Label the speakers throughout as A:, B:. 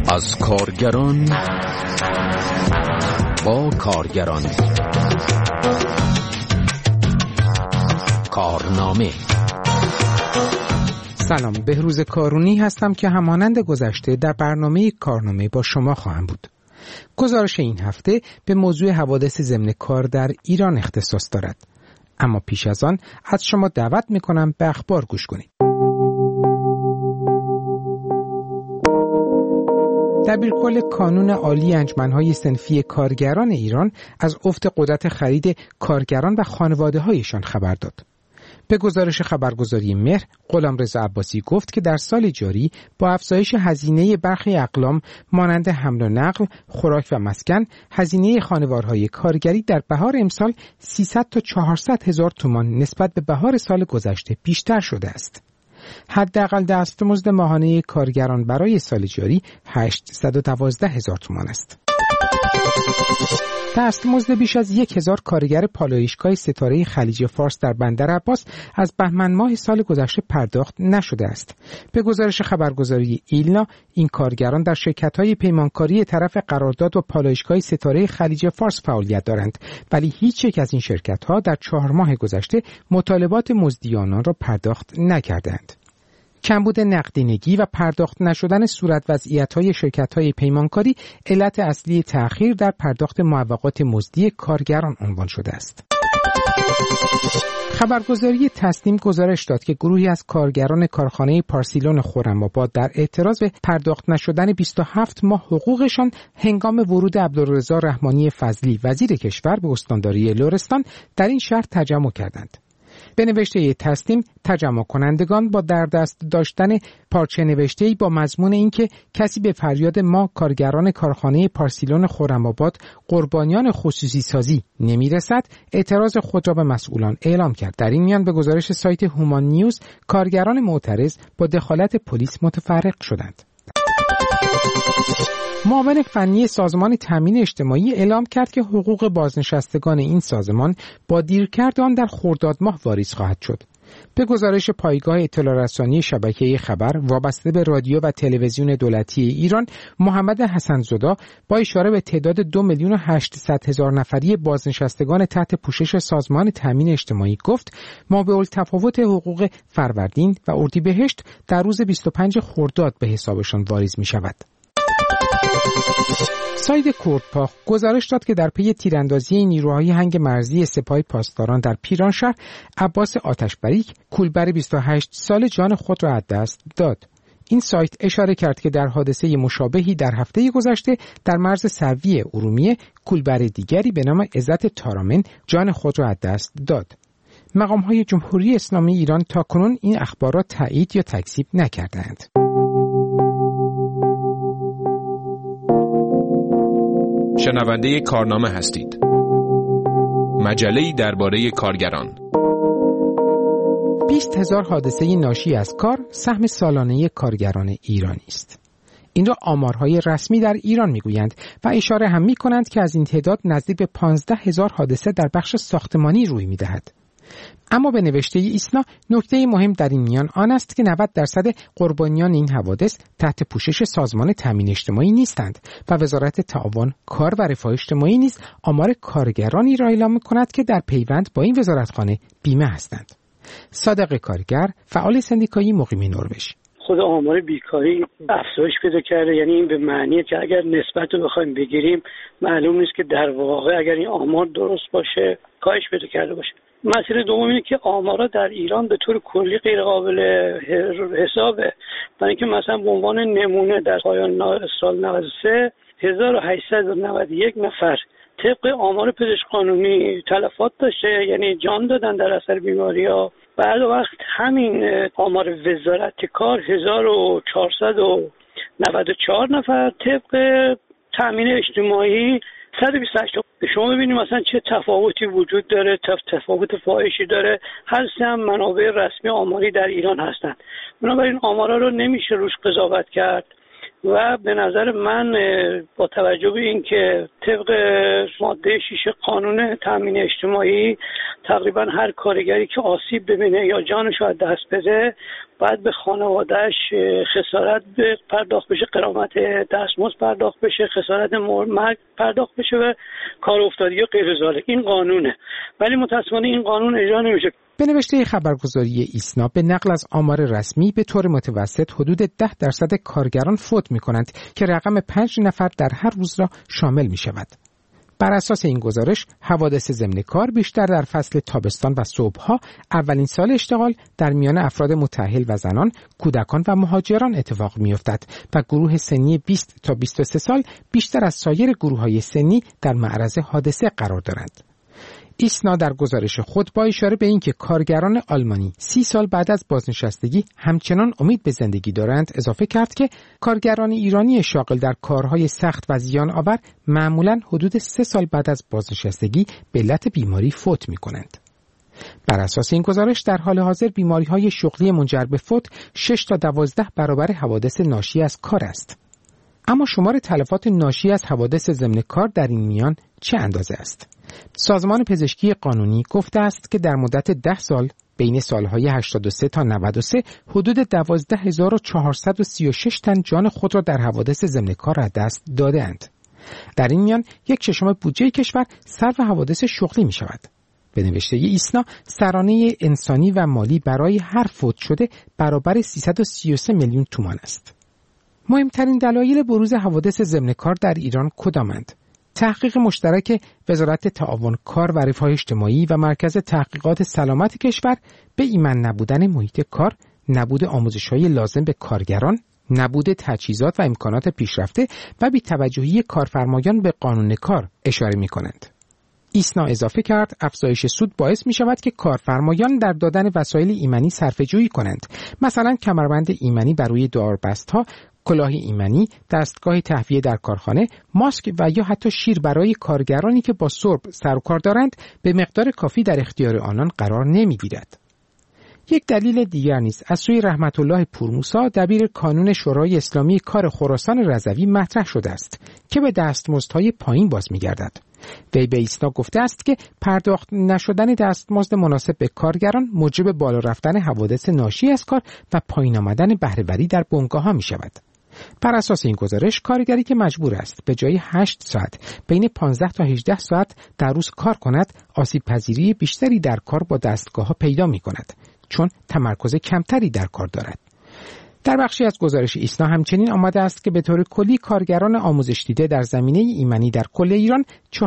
A: از کارگران با کارگران. کارنامه.
B: سلام، بهروز کارونی هستم که همانند گذشته در برنامه کارنامه با شما خواهم بود. گزارش این هفته به موضوع حوادث ضمن کار در ایران اختصاص دارد. اما پیش از آن از شما دعوت می‌کنم به اخبار گوش کنید. دبیرکل کانون عالی انجمن‌های صنفی کارگران ایران از افت قدرت خرید کارگران و خانواده‌هایشان خبر داد. به گزارش خبرگزاری مهر، غلامرضا عباسی گفت که در سال جاری با افزایش هزینه برخی اقلام مانند حمل و نقل، خوراک و مسکن، هزینه خانوارهای کارگری در بهار امسال 300 تا 400 هزار تومان نسبت به بهار سال گذشته بیشتر شده است. حداقل دستمزد ماهانه کارگران برای سال جاری 812 هزار تومان است. دستمزد بیش از 1000 کارگر پالایشگاه ستاره خلیج فارس در بندر عباس از بهمن ماه سال گذشته پرداخت نشده است. به گزارش خبرگزاری ایلنا، این کارگران در شرکت‌های پیمانکاری طرف قرارداد و پالایشگاه ستاره خلیج فارس فعالیت دارند، ولی هیچ یک از این شرکت‌ها در 4 ماه گذشته مطالبات مزدی آنان را پرداخت نکردند. کمبود نقدینگی و پرداخت نشدن صورت وضعیت‌های شرکت‌های پیمانکاری علت اصلی تأخیر در پرداخت معوقات مزدی کارگران عنوان شده است. خبرگزاری تصنیم گزارش داد که گروهی از کارگران کارخانه پارسیلون خرم‌آباد در اعتراض به پرداخت نشدن 27 ماه حقوقشان هنگام ورود عبدالرضا رحمانی فضلی وزیر کشور به استانداری لرستان در این شهر تجمع کردند. به نوشته تصنیم، تجمع کنندگان با در دست داشتن پارچه نوشته‌ای با مضمون اینکه کسی به فریاد ما کارگران کارخانه پارسیلون خرم‌آباد قربانیان خصوصی سازی نمیرسد، اعتراض خود را به مسئولان اعلام کرد. در این میان به گزارش سایت هومان نیوز، کارگران معترض با دخالت پلیس متفرق شدند. معاون فنی سازمان تامین اجتماعی اعلام کرد که حقوق بازنشستگان این سازمان با دیرکرد آن در خرداد ماه واریز خواهد شد. به گزارش پایگاه اطلاع رسانی شبکه خبر وابسته به رادیو و تلویزیون دولتی ایران، محمد حسن‌زاده با اشاره به تعداد 2,800,000 نفری بازنشستگان تحت پوشش سازمان تامین اجتماعی گفت مابع‌التفاوت حقوق فروردین و اردیبهشت در روز 25 خرداد به حسابشان واریز می شود. سایت کردپاخ گزارش داد که در پی تیراندازی نیروهای هنگ مرزی سپاه پاسداران در پیرانشهر، عباس آتشبریک کولبر 28 سال جان خود را از دست داد. این سایت اشاره کرد که در حادثه مشابهی در هفته گذشته در مرز سروی ارومیه کولبر دیگری به نام عزت تارامن جان خود را از دست داد. مقام‌های جمهوری اسلامی ایران تاکنون این اخبار را تایید یا تکذیب نکردند.
C: شنونده کارنامه هستید. مجله‌ای درباره کارگران.
B: 20,000 حادثه ناشی از کار سهم سالانه کارگران ایرانی است. این را آمارهای رسمی در ایران میگویند و اشاره هم میکنند که از این تعداد نزدیک به 15,000 حادثه در بخش ساختمانی روی میدهد. اما به نوشته ایسنا، نکته مهم در این میان آن است که 90% قربانیان این حوادث تحت پوشش سازمان تامین اجتماعی نیستند و وزارت تعاون، کار و رفاه اجتماعی نیز آمار کارگرانی را اعلام می‌کند که در پیوند با این وزارتخانه بیمه هستند. صادق کارگر، فعال سندیکایی مقیم نروژ:
D: خود آمار بیکاری افزایش پیدا کرده، یعنی این به معنیه که اگر نسبت رو بخوایم بگیریم معلوم نیست که در واقع اگر این آمار درست باشه کاهش پیدا کرده باشه. مسئله دوم اینه که آمارا در ایران به طور کلی غیر قابل حسابه. برای اینکه مثلا به عنوان نمونه در پایان سال 93 1891 نفر طبق آمار پزشک قانونی تلفات داشته، یعنی جان دادن در اثر بیماری‌ها. بعد وقت همین آمار وزارت کار 1494 نفر، طبق تامین اجتماعی 128. شما ببینید مثلا چه تفاوتی وجود داره، تفاوت فاحشی داره. هر سه هم منابع رسمی آماری در ایران هستند. بنابراین آمارا رو نمیشه روش قضاوت کرد و به نظر من با توجه به این که طبق ماده 6 قانون تامین اجتماعی تقریبا هر کارگری که آسیب ببینه یا جانش رو از دست بده باید به خانواده‌اش خسارت پرداخت بشه، غرامت دستمزد پرداخت بشه، خسارت مرگ پرداخت بشه و کار افتادگی و غیر ذالک. این قانونه، ولی متأسفانه این قانون اجرا نمیشه.
B: به نوشته خبرگزاری ایسنا به نقل از آمار رسمی به طور متوسط حدود 10% کارگران فوت می‌کنند که رقم 5 نفر در هر روز را شامل می‌شود. بر اساس این گزارش حوادث ضمن کار بیشتر در فصل تابستان و صبح‌ها، اولین سال اشتغال، در میان افراد متأهل و زنان، کودکان و مهاجران اتفاق می‌افتد و گروه سنی 20 تا 23 سال بیشتر از سایر گروه‌های سنی در معرض حادثه قرار دارند. ایسنا در گزارش خود با اشاره به اینکه کارگران آلمانی 30 سال بعد از بازنشستگی همچنان امید به زندگی دارند اضافه کرد که کارگران ایرانی شاغل در کارهای سخت و زیان آور معمولاً حدود 3 سال بعد از بازنشستگی به علت بیماری فوت می‌کنند. بر اساس این گزارش در حال حاضر بیماری‌های شغلی منجر به فوت 6 تا 12 برابر حوادث ناشی از کار است. اما شمار تلفات ناشی از حوادث ضمن کار در این میان چه اندازه است؟ سازمان پزشکی قانونی گفته است که در مدت 10 سال بین سالهای 83 تا 93 حدود 12436 تن جان خود را در حوادث ضمن کار از دست داده‌اند. در این میان 1/6 بودجه کشور صرف حوادث شغلی می شود. به نوشته ایسنا سرانه انسانی و مالی برای هر فوت شده برابر 333 میلیون تومان است. مهمترین دلایل بروز حوادث ضمن کار در ایران کدامند؟ تحقیق مشترک وزارت تعاون کار و رفاه اجتماعی و مرکز تحقیقات سلامت کشور به ایمن نبودن محیط کار، نبود آموزش‌های لازم به کارگران، نبود تجهیزات و امکانات پیشرفته و بی‌توجهی کارفرمایان به قانون کار اشاره می‌کنند. ایسنا اضافه کرد افزایش سود باعث می شود که کارفرمایان در دادن وسایل ایمنی صرفه‌جویی کنند، مثلا کمربند ایمنی بر روی داربست‌ها، کلاه ایمنی، دستگاه تهویه در کارخانه، ماسک و یا حتی شیر برای کارگرانی که با سرب سر و کار دارند به مقدار کافی در اختیار آنان قرار نمی‌گیرد. یک دلیل دیگر نیز از سوی رحمت الله پورموسا دبیر کانون شورای اسلامی کار خراسان رضوی مطرح شده است که به دستمزدهای پایین باز می‌گردد. وی به ایسنا گفته است که پرداخت نشدن دستمزد مناسب به کارگران موجب بالا رفتن حوادث ناشی از کار و پایین آمدن بهره‌وری در بنگاه‌ها می‌شود. بر اساس این گزارش کارگری که مجبور است به جای 8 ساعت بین 15 تا 18 ساعت در روز کار کند، آسیب پذیری بیشتری در کار با دستگاه‌ها پیدا می‌کند، چون تمرکز کمتری در کار دارد. در بخشی از گزارش ایسنا همچنین آمده است که به طور کلی کارگران آموزش دیده در زمینه ایمنی در کل ایران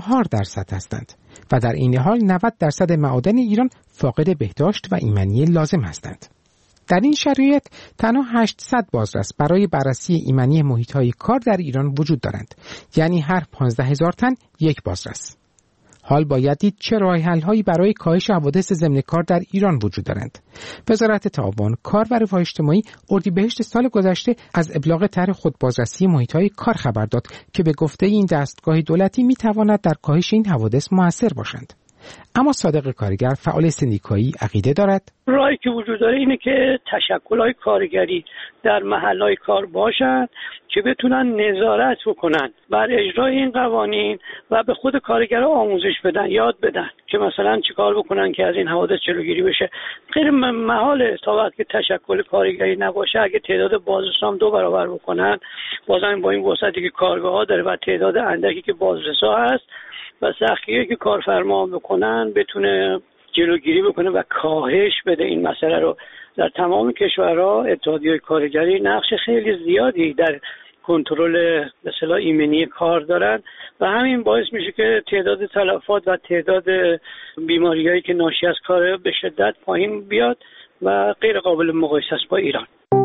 B: 4% هستند و در این حال 90% معادن ایران فاقد بهداشت و ایمنی لازم هستند. در این شرایط تنها 800 بازرس برای بررسی ایمنی محیط‌های کار در ایران وجود دارند، یعنی هر 15000 تن یک بازرس. حال باید دید چه راه‌حل‌هایی برای کاهش حوادث ضمن کار در ایران وجود دارند. وزارت تعاون کار و رفاه اجتماعی اردیبهشت سال گذشته از ابلاغ طرح خودبازرسی محیط‌های کار خبر داد که به گفته این دستگاه دولتی می‌تواند در کاهش این حوادث مؤثر باشند. اما صادق کارگر فعال سندیکایی عقیده دارد
D: راهی که وجود داره اینه که تشکل‌های کارگری در محل‌های کار باشند که بتونن نظارت بکنن بر اجرای این قوانین و به خود کارگرها آموزش بدن، یاد بدن که مثلا چیکار بکنن که از این حوادث جلوگیری بشه. غیر محاله تا وقتی که تشکل کارگری نباشه اگه تعداد بازرسان 2 برابر بکنن، بازم با این وسعتی که کارگاه‌ها داره و تعداد اندکی که بازرسا هست و سختگیری که کارفرما بکنن بتونه جلوگیری بکنه و کاهش بده این مسئله رو. در تمام کشورها اتحادیه‌های کارگری نقش خیلی زیادی در کنترل به اصطلاح ایمنی کار دارن و همین باعث میشه که تعداد تلفات و تعداد بیماریایی که ناشی از کار به شدت پایین بیاد و غیر قابل مقایسه است با ایران.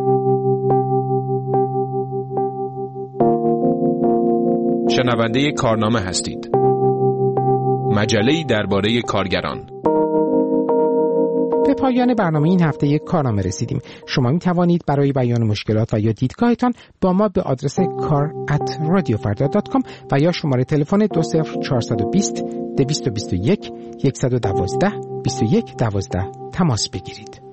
C: شنونده کارنامه هستید. مجله‌ای درباره کارگران.
B: به پایان برنامه این هفته یک کارنامه رسیدیم. شما می توانید برای بیان مشکلات و یا دیدگاهتان با ما به آدرس kar@radiofarda.com و یا شماره تلفن 20420 221 112 2112 تماس بگیرید.